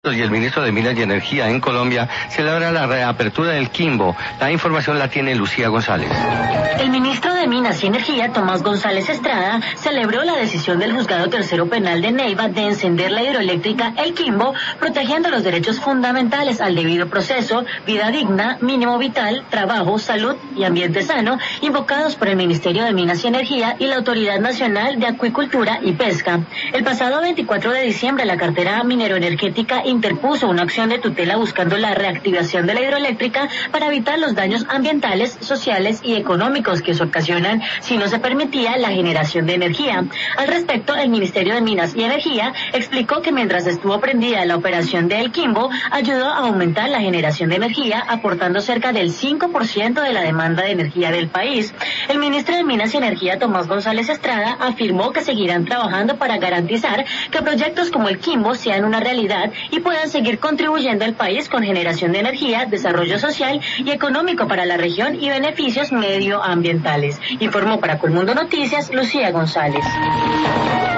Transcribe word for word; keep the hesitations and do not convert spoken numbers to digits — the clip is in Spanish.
Y el ministro de Minas y Energía en Colombia celebra la reapertura del Quimbo. La información la tiene Lucía González. El ministro de Minas y Energía, Tomás González Estrada, celebró la decisión del Juzgado Tercero Penal de Neiva de encender la hidroeléctrica El Quimbo, protegiendo los derechos fundamentales al debido proceso, vida digna, mínimo vital, trabajo, salud y ambiente sano, invocados por el Ministerio de Minas y Energía y la Autoridad Nacional de Acuicultura y Pesca. El pasado veinticuatro de diciembre, la cartera mineroenergética interpuso una acción de tutela buscando la reactivación de la hidroeléctrica para evitar los daños ambientales, sociales y económicos que se ocasionan si no se permitía la generación de energía. Al respecto, el Ministerio de Minas y Energía explicó que mientras estuvo prendida la operación de El Quimbo, ayudó a aumentar la generación de energía, aportando cerca del cinco por ciento de la demanda de energía del país. El ministro de Minas y Energía, Tomás González Estrada, afirmó que seguirán trabajando para garantizar que proyectos como El Quimbo sean una realidad y puedan seguir contribuyendo al país con generación de energía, desarrollo social y económico para la región y beneficios medioambientales. Informó para Colmundo Noticias Lucía González.